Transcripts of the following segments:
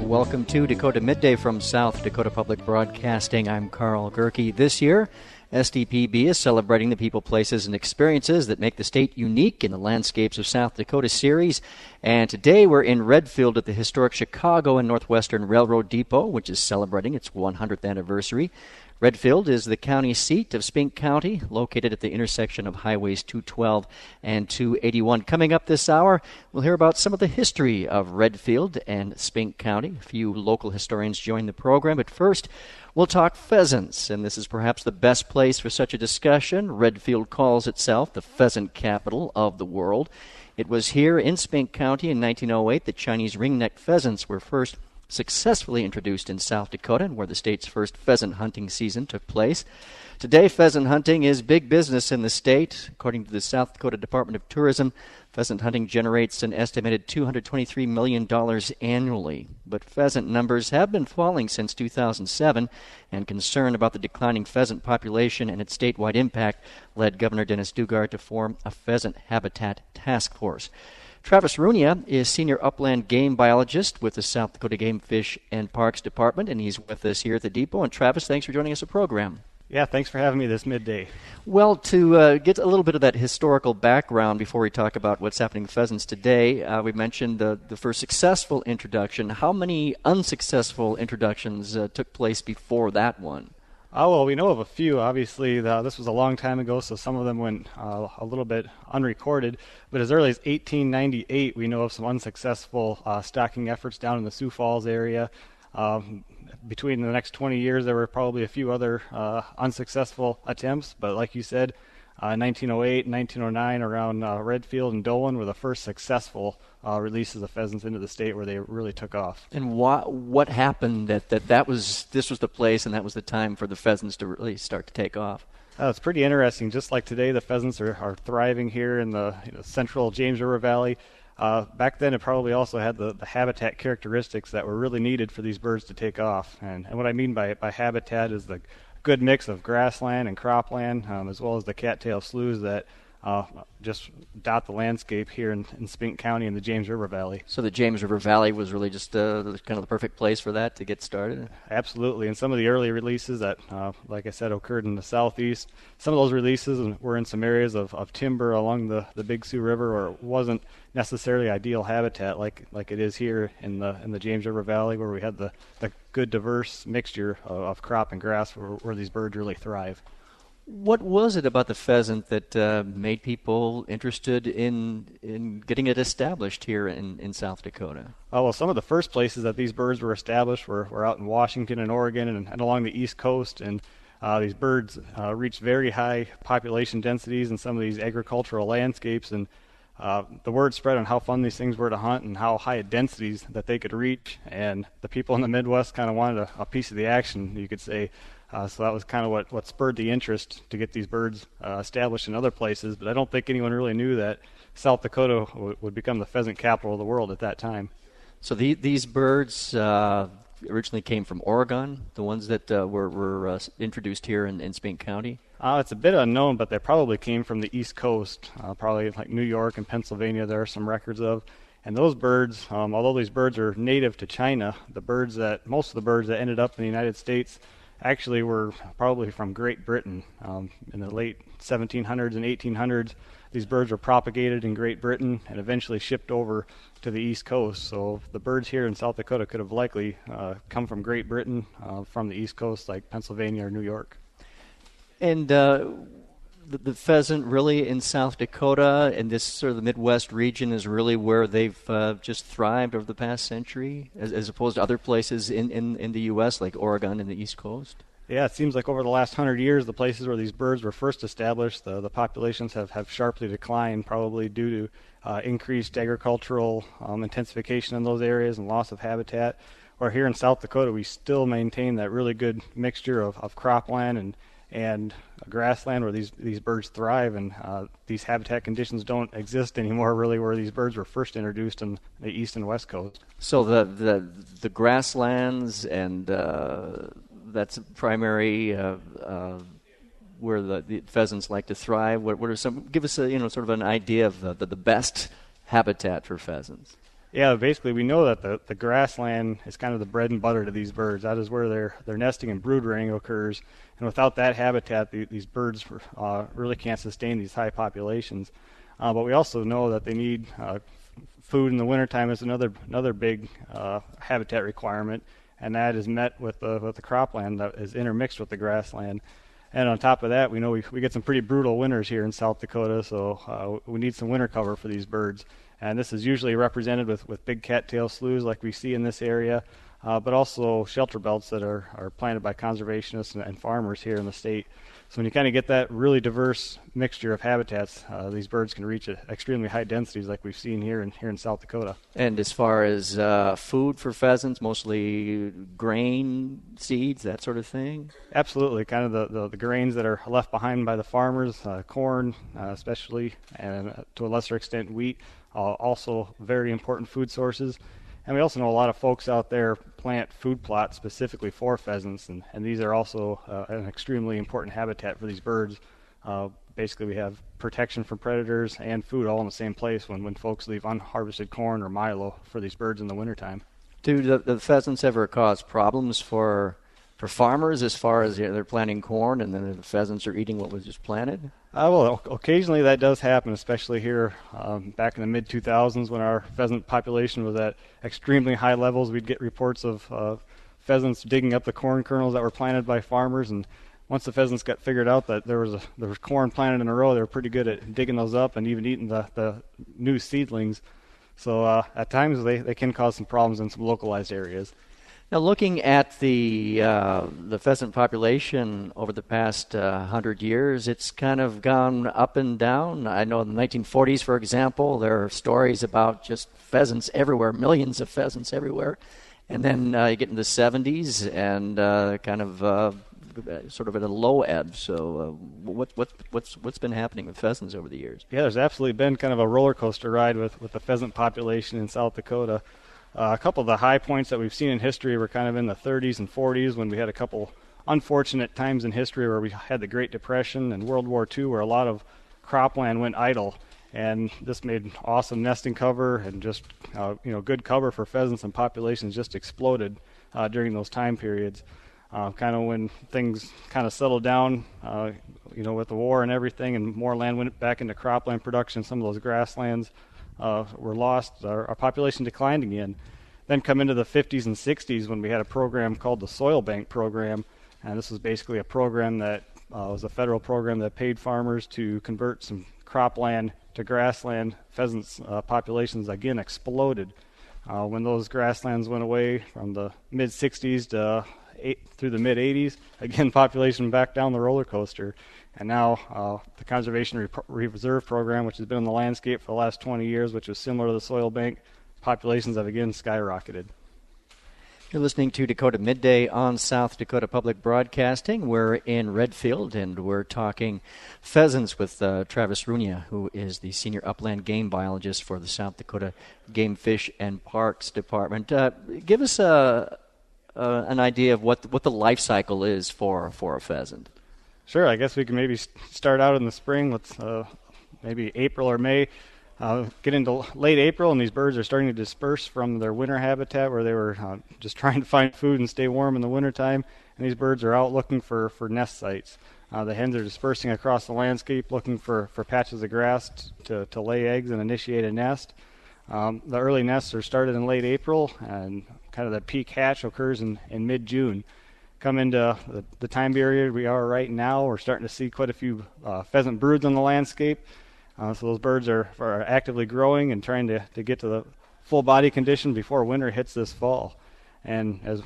Welcome to Dakota Midday from South Dakota Public Broadcasting. I'm Carl Gerke. This year, SDPB is celebrating the people, places, and experiences that make the state unique in the Landscapes of South Dakota series. And today we're in Redfield at the historic Chicago and Northwestern Railroad Depot, which is celebrating its 100th anniversary. Redfield is the county seat of Spink County, located at the intersection of Highways 212 and 281. Coming up this hour, we'll hear about some of the history of Redfield and Spink County. A few local historians join the program, but first, we'll talk pheasants, and this is perhaps the best place for such a discussion. Redfield calls itself the pheasant capital of the world. It was here in Spink County in 1908 that Chinese ring-necked pheasants were first successfully introduced in South Dakota, and where the state's first pheasant hunting season took place. Today, pheasant hunting is big business in the state. According to the South Dakota Department of Tourism, pheasant hunting generates an estimated $223 million annually. But pheasant numbers have been falling since 2007, and concern about the declining pheasant population and its statewide impact led Governor Dennis Daugaard to form a pheasant habitat task force. Travis Runia is Senior Upland Game Biologist with the South Dakota Game, Fish, and Parks Department, and he's with us here at the depot. And Travis, thanks for joining us on the program. Yeah, thanks for having me this midday. Well, to get a little bit of that historical background before we talk about what's happening with pheasants today, we mentioned the first successful introduction. How many unsuccessful introductions took place before that one? Oh, well, we know of a few. Obviously, this was a long time ago, so some of them went a little bit unrecorded. But as early as 1898, we know of some unsuccessful stocking efforts down in the Sioux Falls area. Between the next 20 years, there were probably a few other unsuccessful attempts. But like you said, 1908 and 1909 around Redfield and Dolan were the first successful releases of pheasants into the state where they really took off. And what happened this was the place and that was the time for the pheasants to really start to take off? It's pretty interesting. Just like today, the pheasants are thriving here in the central James River Valley. Back then, it probably also had the habitat characteristics that were really needed for these birds to take off. And what I mean by habitat is the good mix of grassland and cropland, as well as the cattail sloughs that just dot the landscape here in Spink County in the James River Valley. So the James River Valley was really just kind of the perfect place for that to get started? Absolutely. And some of the early releases that, like I said, occurred in the southeast, some of those releases were in some areas of timber along the Big Sioux River where it wasn't necessarily ideal habitat like it is here in the James River Valley, where we had the good diverse mixture of crop and grass where these birds really thrive. What was it about the pheasant that made people interested in getting it established here in South Dakota? Oh, well, some of the first places that these birds were established were out in Washington and Oregon and along the East Coast, and these birds reached very high population densities in some of these agricultural landscapes, and the word spread on how fun these things were to hunt and how high densities that they could reach, and the people in the Midwest kind of wanted a piece of the action, you could say. So that was kind of what spurred the interest to get these birds established in other places. But I don't think anyone really knew that South Dakota would become the pheasant capital of the world at that time. So these birds originally came from Oregon, the ones that were introduced here in Spink County? It's a bit unknown, but they probably came from the East Coast, probably like New York and Pennsylvania. There are some records of. And those birds, although these birds are native to China, most of the birds that ended up in the United States actually were probably from Great Britain. In the late 1700s and 1800s, these birds were propagated in Great Britain and eventually shipped over to the East Coast. So the birds here in South Dakota could have likely come from Great Britain, from the East Coast, like Pennsylvania or New York. And the pheasant really in South Dakota and this sort of the Midwest region is really where they've just thrived over the past century, as opposed to other places in the U.S. like Oregon and the East Coast? Yeah, it seems like over the last 100 years, the places where these birds were first established, the populations have sharply declined, probably due to increased agricultural intensification in those areas and loss of habitat. Or here in South Dakota, we still maintain that really good mixture of cropland and grassland where these birds thrive, and these habitat conditions don't exist anymore really where these birds were first introduced in the east and west coast. So the grasslands and that's primary where the pheasants like to thrive. What are some? Give us sort of an idea of the best habitat for pheasants. Yeah, basically we know that the grassland is kind of the bread and butter to these birds. That is where their nesting and brood rearing occurs. And without that habitat, these birds really can't sustain these high populations. But we also know that they need food in the wintertime is another big habitat requirement, and that is met with the cropland that is intermixed with the grassland. And on top of that, we know we get some pretty brutal winters here in South Dakota, so we need some winter cover for these birds. And this is usually represented with big cattail sloughs like we see in this area, but also shelter belts that are planted by conservationists and farmers here in the state. So when you kind of get that really diverse mixture of habitats, these birds can reach extremely high densities like we've seen here in South Dakota. And as far as food for pheasants, mostly grain, seeds, that sort of thing? Absolutely. Kind of the grains that are left behind by the farmers, corn especially, and to a lesser extent wheat, also very important food sources. And we also know a lot of folks out there plant food plots specifically for pheasants, and these are also an extremely important habitat for these birds. Basically, we have protection from predators and food all in the same place when folks leave unharvested corn or milo for these birds in the wintertime. Do the pheasants ever cause problems for farmers as far as they're planting corn and then the pheasants are eating what was just planted? Well, occasionally that does happen, especially here back in the mid-2000s when our pheasant population was at extremely high levels. We'd get reports of pheasants digging up the corn kernels that were planted by farmers, and once the pheasants got figured out that there was corn planted in a row, they were pretty good at digging those up and even eating the new seedlings. So at times they can cause some problems in some localized areas. Now, looking at the pheasant population over the past 100 years, it's kind of gone up and down. I know in the 1940s, for example, there are stories about just pheasants everywhere, millions of pheasants everywhere. And then you get in the 70s and kind of sort of at a low ebb. So what's been happening with pheasants over the years? Yeah, there's absolutely been kind of a roller coaster ride with the pheasant population in South Dakota. A couple of the high points that we've seen in history were kind of in the 30s and 40s when we had a couple unfortunate times in history where we had the Great Depression and World War II where a lot of cropland went idle. And this made awesome nesting cover and just good cover for pheasants, and populations just exploded during those time periods. Kind of when things kind of settled down, with the war and everything, and more land went back into cropland production, some of those grasslands were lost, our population declined again. Then come into the 50s and 60s when we had a program called the Soil Bank Program, and this was basically a program that was a federal program that paid farmers to convert some cropland to grassland. Pheasants populations again exploded. When those grasslands went away from the mid-60s to through the mid-80s, again population back down the roller coaster. And now the Conservation Reserve Program, which has been in the landscape for the last 20 years, which was similar to the soil bank, populations have again skyrocketed. You're listening to Dakota Midday on South Dakota Public Broadcasting. We're in Redfield, and we're talking pheasants with Travis Runia, who is the Senior Upland Game Biologist for the South Dakota Game, Fish, and Parks Department. Give us an idea of what the life cycle is for a pheasant. Sure, I guess we can maybe start out in the spring. Let's maybe April or May. Get into late April, and these birds are starting to disperse from their winter habitat where they were just trying to find food and stay warm in the wintertime. And these birds are out looking for nest sites. The hens are dispersing across the landscape looking for patches of grass to lay eggs and initiate a nest. The early nests are started in late April, and kind of the peak hatch occurs in mid-June. Come into the time period we are right now, we're starting to see quite a few pheasant broods on the landscape. So those birds are actively growing and trying to get to the full body condition before winter hits this fall. And as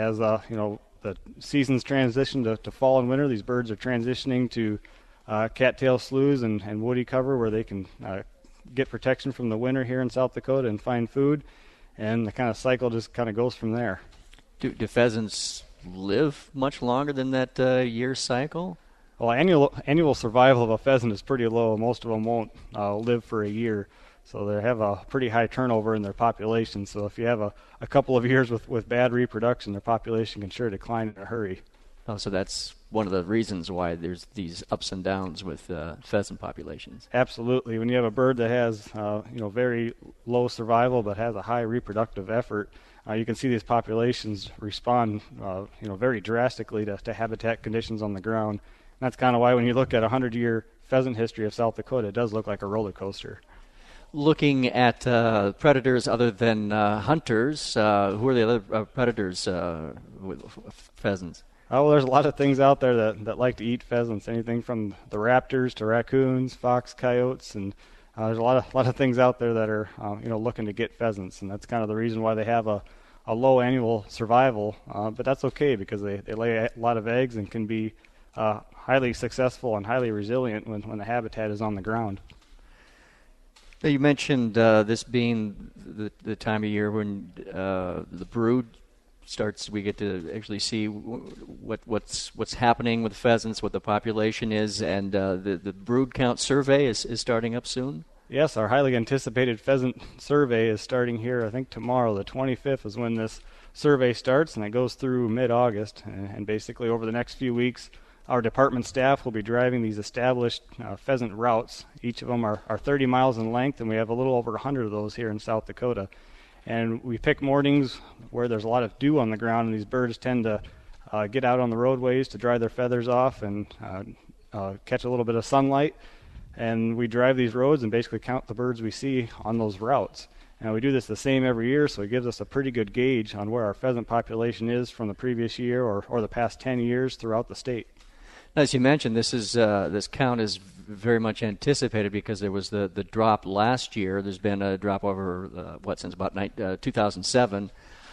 the seasons transition to fall and winter, these birds are transitioning to cattail sloughs and woody cover where they can get protection from the winter here in South Dakota and find food. And the kind of cycle just kind of goes from there. Do pheasants live much longer than that year cycle? Well, annual survival of a pheasant is pretty low. Most of them won't live for a year, so they have a pretty high turnover in their population. So if you have a couple of years with bad reproduction, their population can sure decline in a hurry. Oh, so that's one of the reasons why there's these ups and downs with pheasant populations. Absolutely. When you have a bird that has, very low survival but has a high reproductive effort, you can see these populations respond, very drastically to habitat conditions on the ground. And that's kind of why when you look at a 100-year pheasant history of South Dakota, it does look like a roller coaster. Looking at predators other than hunters, who are the other predators with pheasants? Oh, well, there's a lot of things out there that like to eat pheasants. Anything from the raptors to raccoons, fox, coyotes, and there's a lot of things out there that are looking to get pheasants, and that's kind of the reason why they have a low annual survival. But that's okay because they lay a lot of eggs and can be highly successful and highly resilient when the habitat is on the ground. Now, you mentioned this being the time of year when the brood starts. We get to actually see what's happening with pheasants, what the population is, and the brood count survey is starting up soon. Yes, our highly anticipated pheasant survey is starting here. I think tomorrow, the 25th, is when this survey starts, and it goes through mid-August. And basically, over the next few weeks, our department staff will be driving these established pheasant routes. Each of them are 30 miles in length, and we have a little over 100 of those here in South Dakota. And we pick mornings where there's a lot of dew on the ground, and these birds tend to get out on the roadways to dry their feathers off and catch a little bit of sunlight. And we drive these roads and basically count the birds we see on those routes. And we do this the same every year, so it gives us a pretty good gauge on where our pheasant population is from the previous year or the past 10 years throughout the state. As you mentioned, this count is very much anticipated because there was the drop last year. There's been a drop over since about 2007.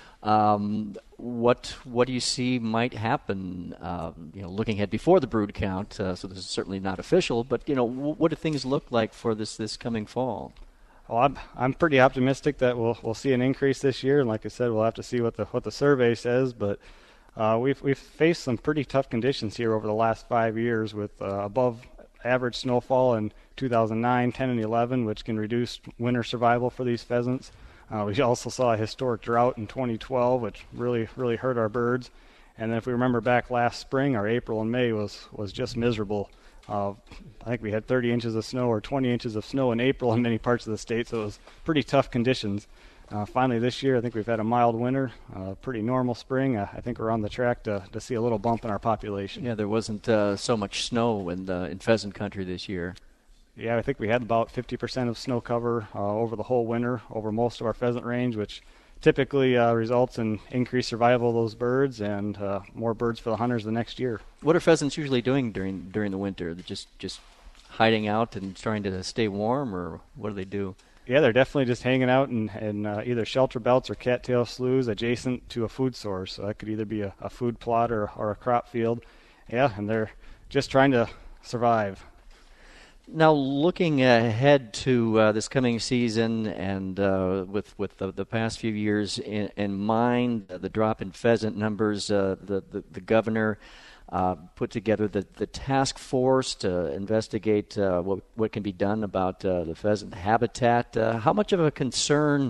What do you see might happen? Looking ahead before the brood count. So this is certainly not official, but what do things look like for this coming fall? Well, I'm pretty optimistic that we'll see an increase this year, and like I said, we'll have to see what the survey says, but. We've faced some pretty tough conditions here over the last 5 years with above average snowfall in 2009, 10, and 11, which can reduce winter survival for these pheasants. We also saw a historic drought in 2012, which really hurt our birds. And then if we remember back last spring, our April and May was just miserable. I think we had 30 inches of snow or 20 inches of snow in April in many parts of the state, so it was pretty tough conditions. Finally this year, I think we've had a mild winter, pretty normal spring. I think we're on the track to see a little bump in our population. Yeah, there wasn't so much snow in pheasant country this year. Yeah, I think we had about 50% of snow cover over the whole winter over most of our pheasant range, which typically results in increased survival of those birds and more birds for the hunters the next year. What are pheasants usually doing during the winter? They're just hiding out and trying to stay warm, or what do they do? Yeah, they're definitely just hanging out in either shelter belts or cattail sloughs adjacent to a food source. So that could either be a food plot or a crop field. Yeah, and they're just trying to survive. Now, looking ahead to this coming season and with the past few years in mind, the drop in pheasant numbers, the governor put together the task force to investigate what can be done about the pheasant habitat. How much of a concern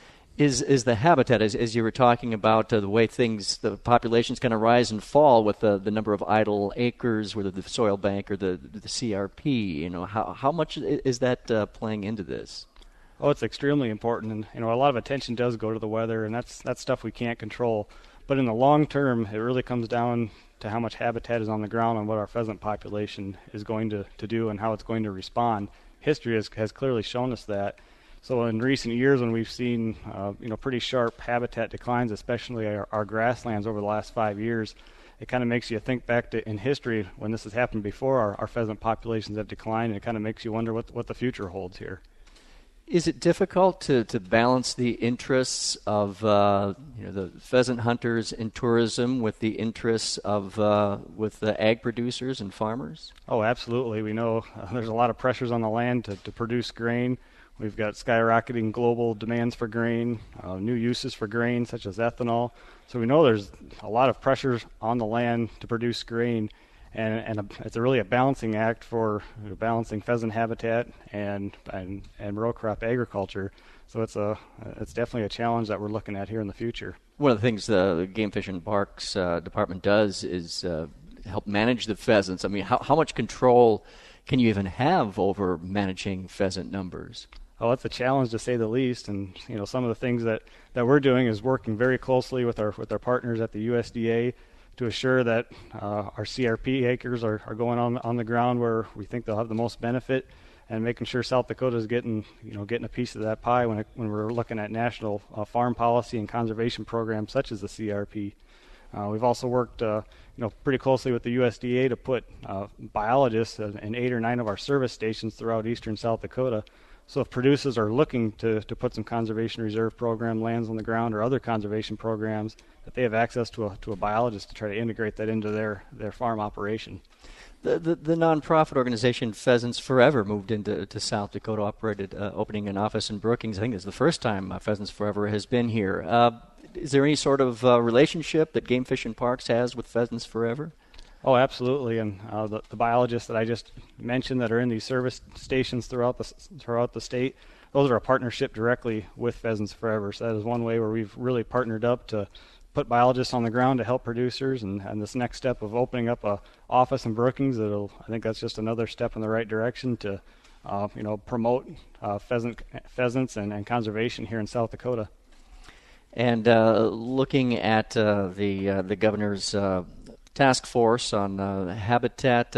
is the habitat, as you were talking about the way the population's going to rise and fall with the number of idle acres, whether the soil bank or the CRP? How much is that playing into this? Oh, it's extremely important, and a lot of attention does go to the weather, and that's stuff we can't control. But in the long term, it really comes down to how much habitat is on the ground and what our pheasant population is going to do and how it's going to respond. History has clearly shown us that. So in recent years, when we've seen pretty sharp habitat declines, especially our grasslands over the last 5 years, it kind of makes you think back to in history when this has happened before. Our pheasant populations have declined, and it kind of makes you wonder what the future holds here. Is it difficult to balance the interests of the pheasant hunters in tourism with the interests of with the ag producers and farmers? Oh, absolutely. We know there's a lot of pressures on the land to produce grain. We've got skyrocketing global demands for grain, new uses for grain such as ethanol. So we know there's a lot of pressures on the land to produce grain. it's really a balancing act for balancing pheasant habitat and row crop agriculture. So it's definitely a challenge that we're looking at here in the future. One of the things the Game Fish and Parks Department does is help manage the pheasants. I mean, how much control can you even have over managing pheasant numbers? Oh, it's a challenge to say the least. And some of the things that we're doing is working very closely with our partners at the USDA to assure that our CRP acres are going on the ground where we think they'll have the most benefit, and making sure South Dakota is getting a piece of that pie when we're looking at national farm policy and conservation programs such as the CRP. We've also worked pretty closely with the USDA to put biologists in 8 or 9 of our service stations throughout eastern South Dakota. So if producers are looking to put some conservation reserve program lands on the ground or other conservation programs, that they have access to a biologist to try to integrate that into their farm operation. The nonprofit organization Pheasants Forever moved into South Dakota, opening an office in Brookings. I think it's the first time Pheasants Forever has been here. Is there any sort of relationship that Game Fish and Parks has with Pheasants Forever? Oh, absolutely. And the biologists that I just mentioned that are in these service stations throughout the state, those are a partnership directly with Pheasants Forever. So that is one way where we've really partnered up to put biologists on the ground to help producers. And this next step of opening up a office in Brookings, I think that's just another step in the right direction to promote pheasants and conservation here in South Dakota. And looking at the governor's task force on habitat,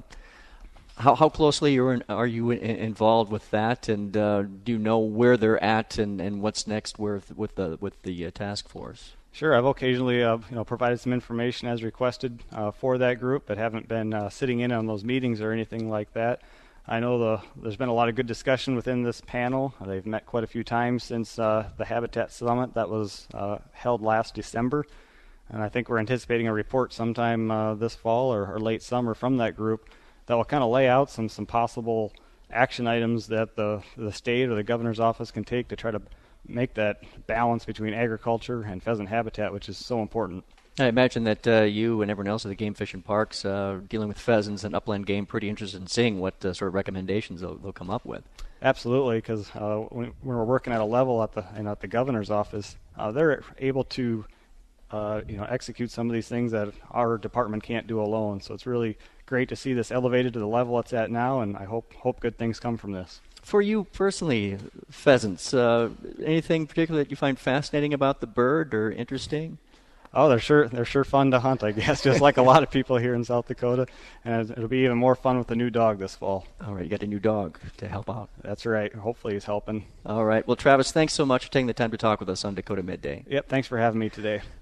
how closely are you involved with that, and do you know where they're at and what's next with the task force? Sure, I've occasionally provided some information as requested for that group, but haven't been sitting in on those meetings or anything like that. I know there's been a lot of good discussion within this panel. They've met quite a few times since the Habitat Summit that was held last December. And I think we're anticipating a report sometime this fall or late summer from that group that will kind of lay out some possible action items that the state or the governor's office can take to try to make that balance between agriculture and pheasant habitat, which is so important. I imagine that you and everyone else at the Game Fish and Parks dealing with pheasants and upland game pretty interested in seeing what sort of recommendations they'll come up with. Absolutely, because when we're working at a level at the governor's office, they're able to execute some of these things that our department can't do alone. So it's really great to see this elevated to the level it's at now, and I hope good things come from this. For you personally, pheasants, anything particular that you find fascinating about the bird or interesting? Oh, they're sure fun to hunt, I guess, just like a lot of people here in South Dakota. And it'll be even more fun with the new dog this fall. All right, you got a new dog to help out. That's right. Hopefully he's helping. All right. Well, Travis, thanks so much for taking the time to talk with us on Dakota Midday. Yep, thanks for having me today.